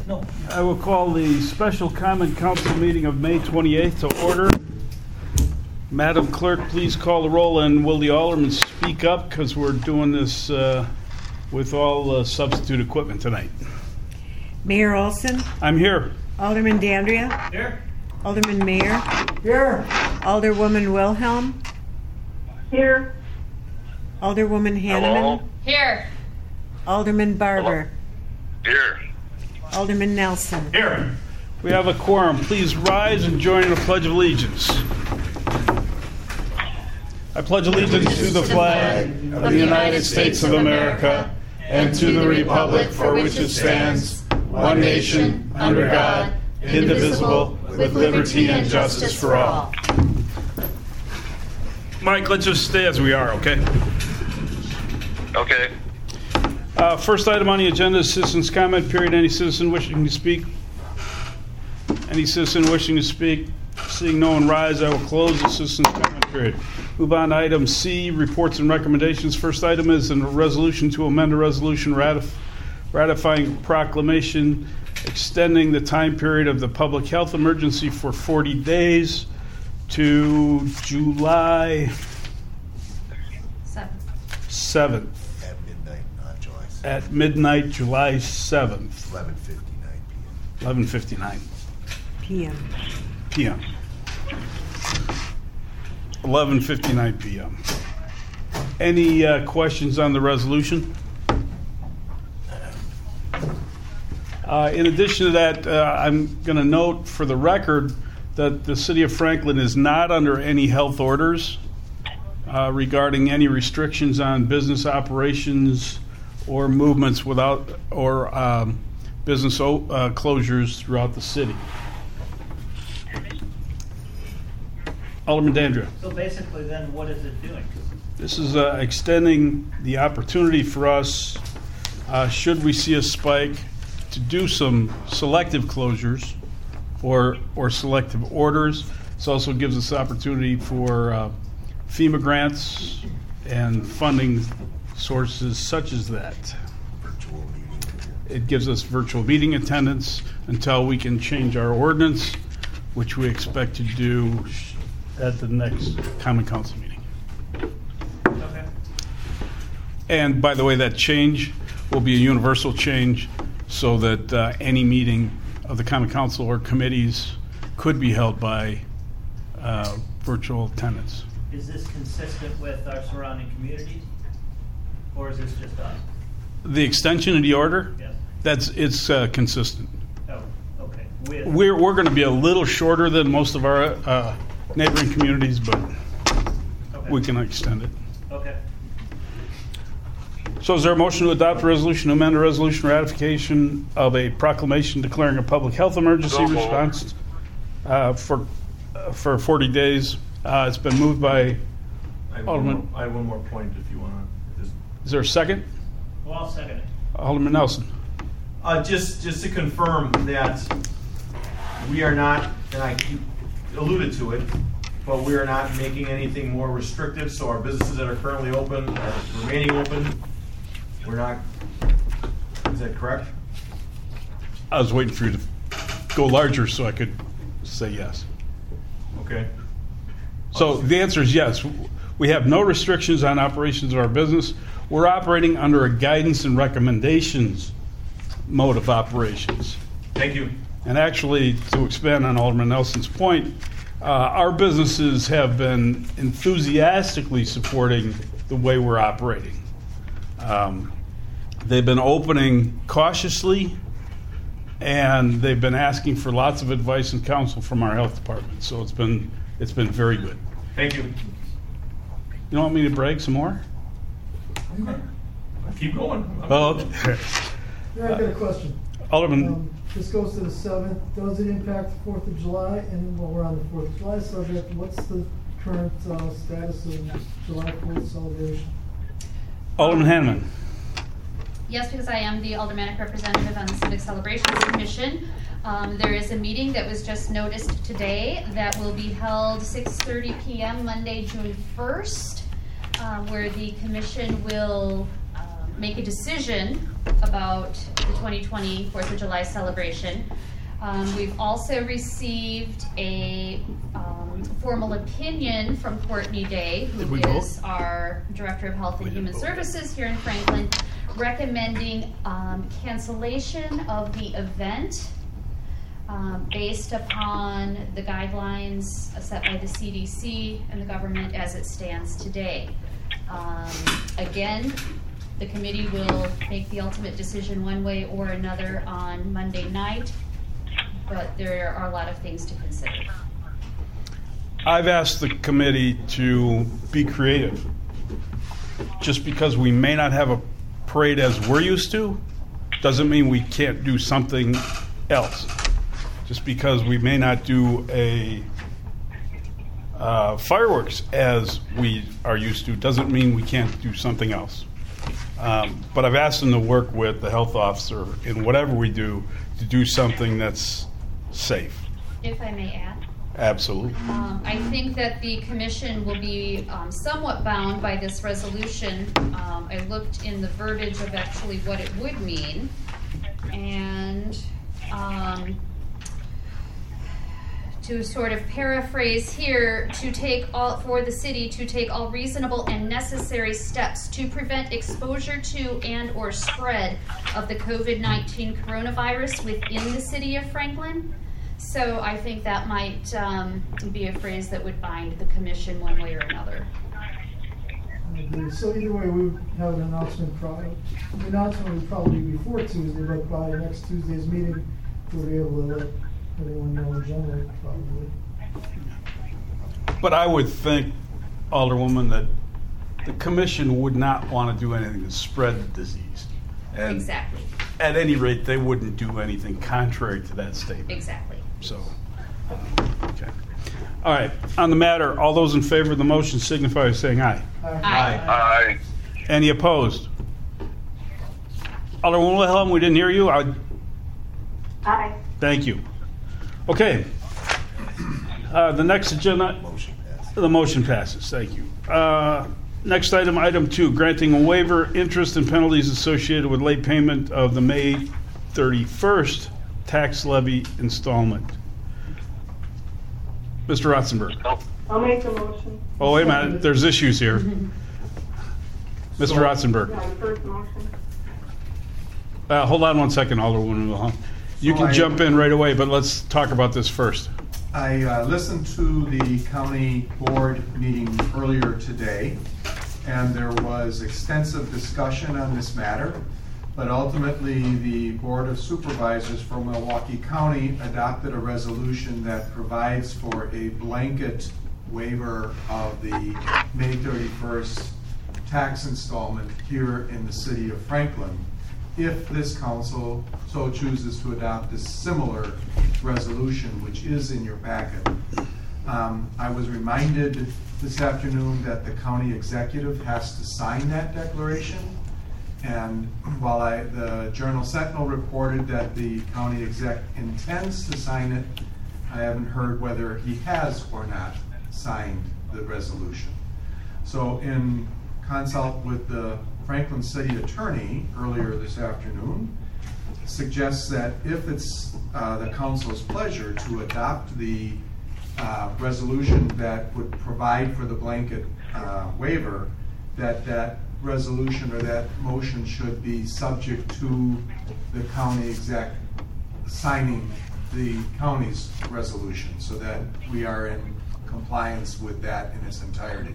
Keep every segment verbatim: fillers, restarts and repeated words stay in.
No. I will call the special common council meeting of May twenty-eighth to order. Madam Clerk, please call the roll, and will the aldermen speak up, because we're doing this uh, with all uh, substitute equipment tonight. Mayor Olson. I'm here. Alderman Dandria. Here. Alderman Mayer. Here. Alderwoman Wilhelm. Here. Alderwoman Hanneman. Here. Alderman Barber. Here. Alderman Nelson. Here. We have a quorum. Please rise and join in the Pledge of Allegiance. I pledge allegiance to the flag of the United States of America and to the republic for which it stands, one nation, under God, indivisible, with liberty and justice for all. Mike, let's just stay as we are, okay? Okay. Uh, first item on the agenda is citizens' comment period. Any citizen wishing to speak? Any citizen wishing to speak? Seeing no one rise, I will close the citizens' comment period. Move on to item C, reports and recommendations. First item is a resolution to amend a resolution ratif- ratifying proclamation extending the time period of the public health emergency for forty days to July Seven. seventh. At midnight, not July seventh. At midnight, July seventh. eleven fifty-nine p.m. eleven fifty-nine P M p.m. eleven fifty-nine p.m. Any uh, questions on the resolution? Uh, in addition to that, uh, I'm going to note for the record that the City of Franklin is not under any health orders uh, regarding any restrictions on business operations or movements without or um, business o- uh, closures throughout the city. Alderman Dandria. So basically, then, what is it doing? This is uh, extending the opportunity for us, uh, should we see a spike, to do some selective closures or or selective orders. This also gives us opportunity for uh, FEMA grants and funding sources such as that. Virtual meeting. It gives us virtual meeting attendance until we can change our ordinance, which we expect to do at the next Common Council meeting. Okay. And by the way, that change will be a universal change so that uh, any meeting of the Common Council or committees could be held by uh, virtual attendance. Is this consistent with our surrounding communities, or is this just us? The extension of the order, Yes. that's it's uh, consistent. Oh, okay. With We're we're going to be a little shorter than most of our uh, neighboring communities, but okay. we can extend it. Okay. So is there a motion to adopt a resolution to amend a resolution ratification of a proclamation declaring a public health emergency So moved. response uh, for uh, for forty days? Uh, it's been moved by. I have, one Alderman. more, I have one more point if you want to. Just, Is there a second? Well, I'll second it. Alderman Nelson. uh, just, just to confirm that we are not, and I you alluded to it, but we are not making anything more restrictive. So our businesses that are currently open are remaining open. We're not. Is that correct? I was waiting for you to go larger so I could say yes. Okay. So the answer is yes. We have no restrictions on operations of our business. We're operating under a guidance and recommendations mode of operations. Thank you. And actually, to expand on Alderman Nelson's point, uh, our businesses have been enthusiastically supporting the way we're operating. Um, they've been opening cautiously, and they've been asking for lots of advice and counsel from our health department. So it's been it's been very good. Thank you. You don't want me to brag some more? Keep going. Oh, okay. Yeah, I've got a question. Alderman, Um, This goes to the seventh. Does it impact the fourth of July? And while we're on the fourth of July subject, what's the current uh, status of July fourth celebration? Alderman Hanneman. Yes, because I am the aldermanic representative on the Civic Celebrations Commission. Um, there is a meeting that was just noticed today that will be held six thirty p.m. Monday, June first, um, where the commission will um, make a decision about the twenty twenty Fourth of July celebration. Um, we've also received a um, formal opinion from Courtney Day, Did who we vote? is our Director of Health and Human Services here in Franklin, recommending um, cancellation of the event um, based upon the guidelines set by the C D C and the government as it stands today. Um, again, the committee will make the ultimate decision one way or another on Monday night, but there are a lot of things to consider. I've asked the committee to be creative. Just because we may not have a parade as we're used to, doesn't mean we can't do something else. Just because we may not do a uh, fireworks as we are used to, doesn't mean we can't do something else. Um, but I've asked them to work with the health officer in whatever we do to do something that's safe. If I may add. Absolutely. Um, I think that the commission will be um, somewhat bound by this resolution. Um, I looked in the verbiage of actually what it would mean, and um, to sort of paraphrase here, to take all, for the city to take all reasonable and necessary steps to prevent exposure to and or spread of the COVID nineteen coronavirus within the city of Franklin. So I think that might um, be a phrase that would bind the commission one way or another. I agree. So either way, we would have an announcement prior. The announcement would probably be before Tuesday, but by next Tuesday's meeting, we'll be able to let everyone know in general, probably. But I would think, Alderwoman, that the commission would not want to do anything to spread the disease. And Exactly. at any rate, they wouldn't do anything contrary to that statement. Exactly. So, okay. All right. On the matter, all those in favor of the motion signify by saying aye. Aye. Aye. Any opposed? Alderwoman Wilhelm, we didn't hear you. I, Aye. thank you. Okay. Uh, the next agenda. Motion passes. The motion passes. Thank you. Uh, next item, item two, granting a waiver, interest and penalties associated with late payment of the May thirty-first tax levy installment. Mister Rotzenberg. I'll make the motion. Oh, wait a minute. There's issues here. Mister Rotzenberg. Yeah, first motion. Uh, hold on one second, Alderwoman Wilhelm. You So can I- jump in right away, but let's talk about this first. I uh, listened to the county board meeting earlier today, and there was extensive discussion on this matter, but ultimately the Board of Supervisors for Milwaukee County adopted a resolution that provides for a blanket waiver of the May thirty-first tax installment here in the city of Franklin, if this council so chooses to adopt a similar resolution, which is in your packet. Um, I was reminded this afternoon that the county executive has to sign that declaration. And while I, the Journal Sentinel reported that the county exec intends to sign it, I haven't heard whether he has or not signed the resolution. So in consult with the Franklin City Attorney earlier this afternoon, suggests that if it's uh, the council's pleasure to adopt the uh, resolution that would provide for the blanket uh, waiver, that that resolution or that motion should be subject to the county exec signing the county's resolution, so that we are in compliance with that in its entirety.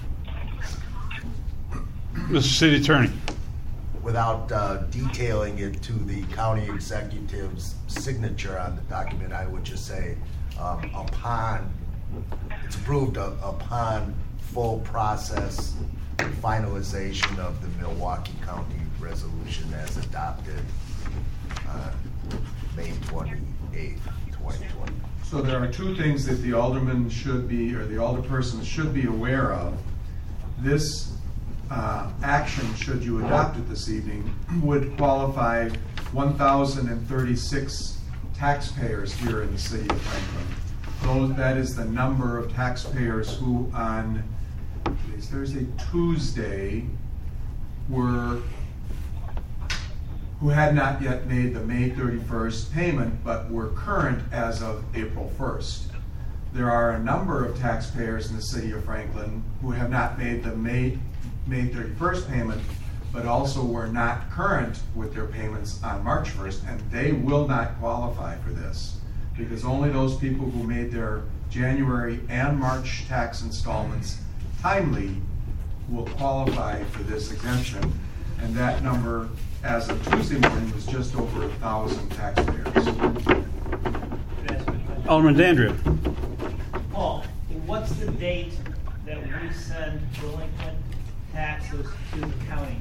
Mister City Attorney. Without uh, detailing it to the county executive's signature on the document, I would just say um, upon, it's approved uh, upon full process and finalization of the Milwaukee County resolution as adopted uh, May twenty-eighth, twenty twenty. So there are two things that the alderman should be, or the alderperson should be aware of. This uh, action, should you adopt it this evening, would qualify one thousand thirty-six taxpayers here in the city of Franklin. Those, that is the number of taxpayers who on today's Thursday, Tuesday were who had not yet made the May thirty-first payment, but were current as of April first. There are a number of taxpayers in the city of Franklin who have not made the May, May thirty-first payment, but also were not current with their payments on March first, and they will not qualify for this, because only those people who made their January and March tax installments timely will qualify for this exemption, and that number, as of Tuesday morning, was just over a thousand taxpayers. Alderman Dandria. Paul, what's the date that we send delinquent taxes to the county?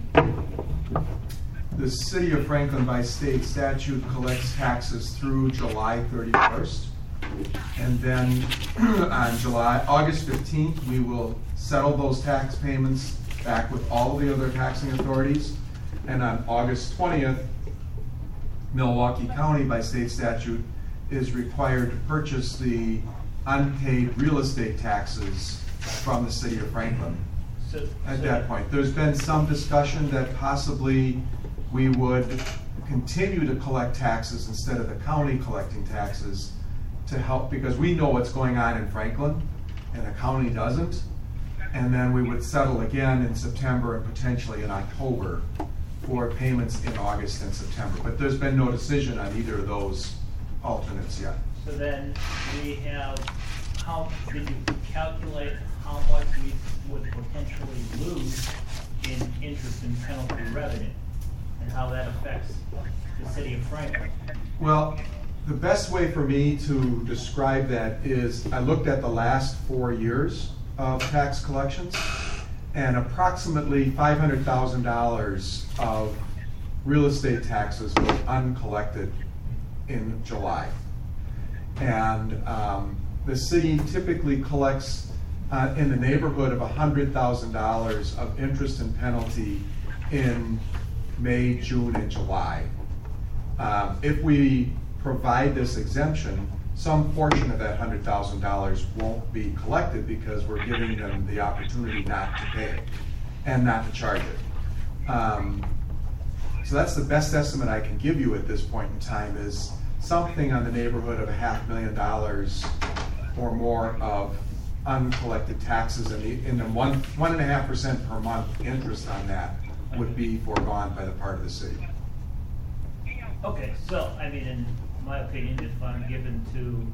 The city of Franklin, by state statute, collects taxes through July thirty-first. And then on July, August fifteenth, we will settle those tax payments back with all of the other taxing authorities. And on August twentieth, Milwaukee County, by state statute, is required to purchase the unpaid real estate taxes from the city of Franklin. So, At so- that point, there's been some discussion that possibly we would continue to collect taxes instead of the county collecting taxes to help, because we know what's going on in Franklin and the county doesn't. And then we would settle again in September and potentially in October for payments in August and September. But there's been no decision on either of those alternates yet. So then we have, how, did you calculate how much we would potentially lose in interest and penalty revenue? And how that affects the city of Franklin? Well, the best way for me to describe that is I looked at the last four years of tax collections, and approximately five hundred thousand dollars of real estate taxes were uncollected in July. And um, the city typically collects uh, in the neighborhood of one hundred thousand dollars of interest and penalty in May, June, and July. Um, if we provide this exemption, some portion of that one hundred thousand dollars won't be collected because we're giving them the opportunity not to pay and not to charge it. Um, so that's the best estimate I can give you at this point in time, is something on the neighborhood of a half million dollars or more of uncollected taxes, and the, in the one, one and a half percent per month interest on that would be foregone by the part of the city. Okay, so, I mean, in my opinion, if I'm given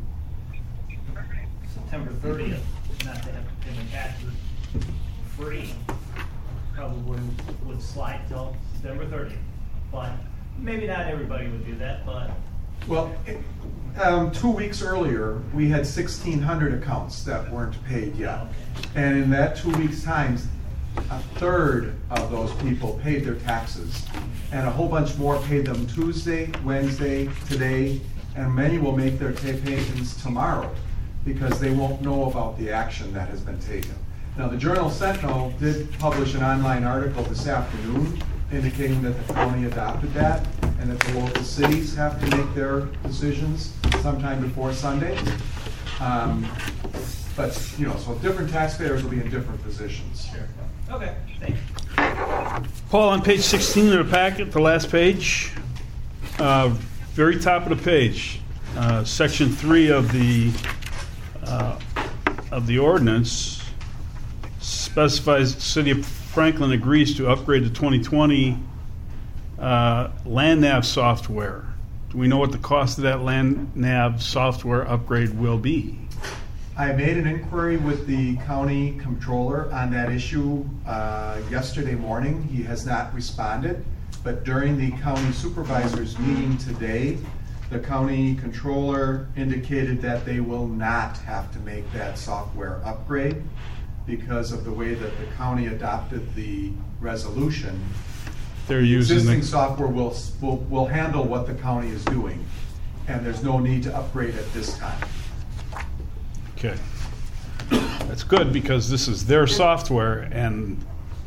to September thirtieth, not to have to pay my taxes free, probably would slide till September thirtieth. But maybe not everybody would do that, but Well, it- um, two weeks earlier, we had sixteen hundred accounts that weren't paid yet. Okay. And in that two weeks' time, a third of those people paid their taxes. And a whole bunch more paid them Tuesday, Wednesday, today, and many will make their ta- payments tomorrow because they won't know about the action that has been taken. Now, the Journal Sentinel did publish an online article this afternoon indicating that the county adopted that and that the local cities have to make their decisions sometime before Sunday. Um, But, you know, so different taxpayers will be in different positions. sure. Okay, thanks. Paul, on page sixteen of the packet, the last page, uh, very top of the page, uh, section three of the uh, of the ordinance specifies the city of Franklin agrees to upgrade the twenty twenty uh, Land Nav software. Do we know what the cost of that Land Nav software upgrade will be? I made an inquiry with the county controller on that issue uh, yesterday morning. He has not responded, but during the county supervisors meeting today, the county controller indicated that they will not have to make that software upgrade because of the way that the county adopted the resolution. They're using Existing the, software will, will, will handle what the county is doing, and there's no need to upgrade at this time. okay. That's good because this is their software, and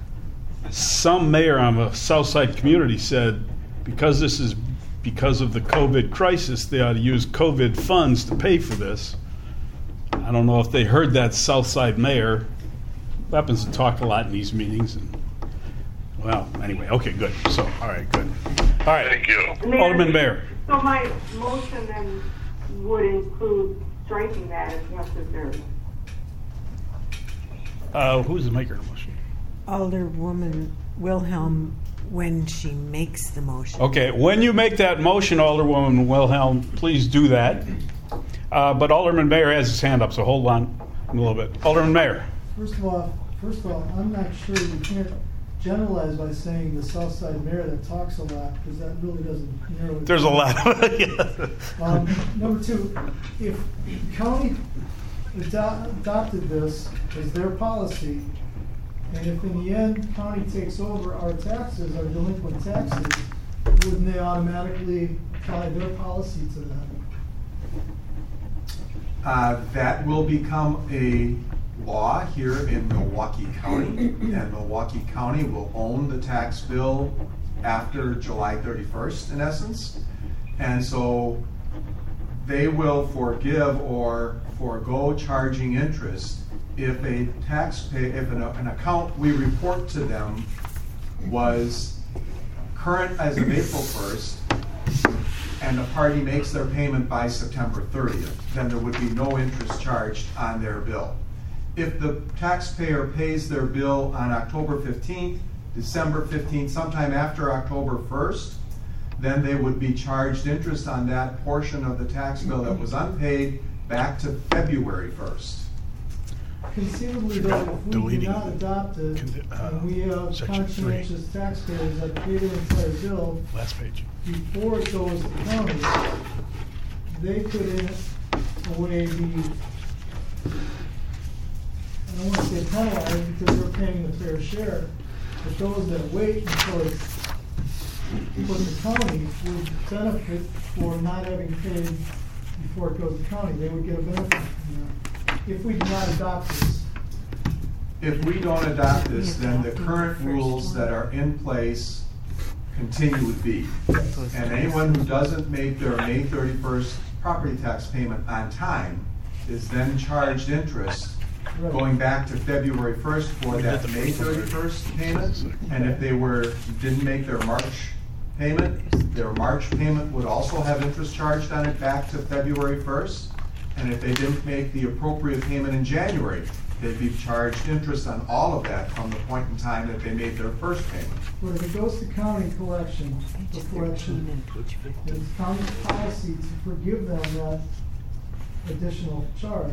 some mayor on a Southside community said because this is because of the COVID crisis, they ought to use COVID funds to pay for this. I don't know if they heard that Southside mayor. Happens to talk a lot in these meetings. And Well, anyway, okay, good. So, all right, good. All right. Thank you. Alderman Mayor. So my motion then would include striking that if necessary. Uh, who's the maker of the motion? Alderwoman Wilhelm when she makes the motion. Okay, when you make that motion, Alderwoman Wilhelm, please do that. Uh, but Alderman Mayor has his hand up, so hold on a little bit. Alderman Mayor. First of all, first of all, I'm not sure you can't generalize by saying the South Side mayor that talks a lot, because that really doesn't narrow it. There's a down. lot of it. Um, number two, if county ado- adopted this as their policy, and if in the end county takes over our taxes, our delinquent taxes, wouldn't they automatically apply their policy to that? Uh, That will become a law here in Milwaukee County, and Milwaukee County will own the tax bill after July thirty-first, in essence. And so they will forgive or forego charging interest if a taxpayer, if an, an account we report to them was current as of April first, and the party makes their payment by September thirtieth, then there would be no interest charged on their bill. If the taxpayer pays their bill on October fifteenth, December fifteenth, sometime after October first, then they would be charged interest on that portion of the tax bill that was unpaid back to February first. Conceivably, though, if we do Deleting, not adopt it, condi- uh, and we have section three. conscientious taxpayers that pay their entire bill Last page. before it goes to county, they could in a way be, I don't want to say penalized because they're paying the fair share, but those that wait until it's put to county would benefit for not having paid before it goes to county. They would get a benefit from that, if we do not adopt this. If we don't adopt this, then the current rules that are in place continue to be. And anyone who doesn't make their May thirty-first property tax payment on time is then charged interest going back to February first for that May thirty-first payment. And if they were, didn't make their March payment, their March payment would also have interest charged on it back to February first. And if they didn't make the appropriate payment in January, they'd be charged interest on all of that from the point in time that they made their first payment. But if it goes to county collection, the collection, it's county's policy to forgive them that additional charge.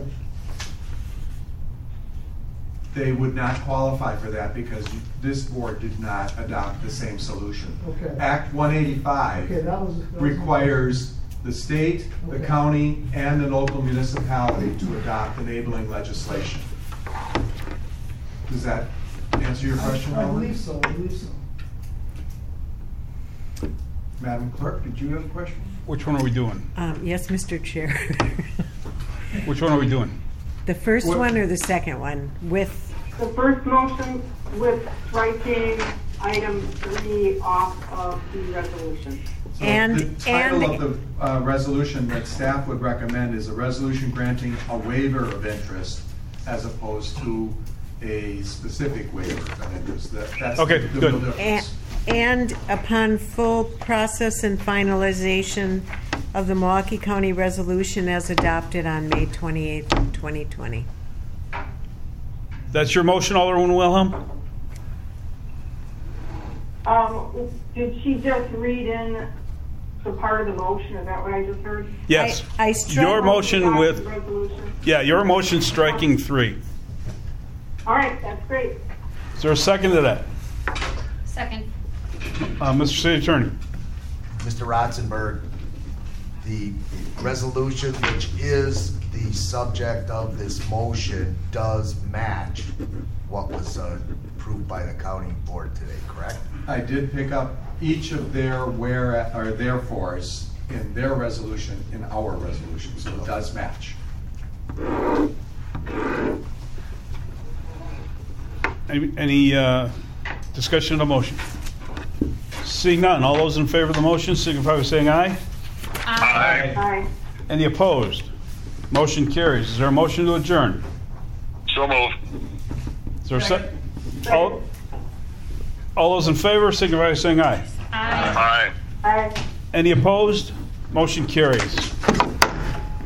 They would not qualify for that because this board did not adopt the same solution. Okay. Act one eighty-five Okay, that was. that was- requires the state, the Okay. county, and the local municipality to adopt enabling legislation. Does that answer your question, I I Ellen? believe so, I believe so. Madam Clerk, did you have a question? Which one are we doing? Um, yes, Mister Chair. Which one are we doing? The first What- one or the second one with, The first motion with striking item three off of the resolution. So And- The title and- of the uh, resolution that staff would recommend is a resolution granting a waiver of interest as opposed to a specific waiver of interest. That- That's Okay, the good. real a- difference. and upon full process and finalization of the Milwaukee County resolution as adopted on May twenty-eighth, twenty twenty. That's your motion, Alderman Wilhelm? Um, did she just read in the part of the motion? Is that what I just heard? Yes. I- I struck- Your motion Adopt with, the resolution. yeah, your motion striking three. All right, that's great. Is there a second to that? Second. Uh, Mister City Attorney? Mister Ratzenberg, the resolution which is the subject of this motion does match what was uh, approved by the county board today, correct? I did pick up each of their where, or therefores in their resolution, in our resolution, so it does match. Any, any uh, discussion of the motion? Seeing none, all those in favor of the motion signify by saying aye. Aye. Aye. Any opposed? Motion carries. Is there a motion to adjourn? So moved. Is there a sec? All, All those in favor, signify by saying aye. Aye. Aye. Any opposed? Motion carries.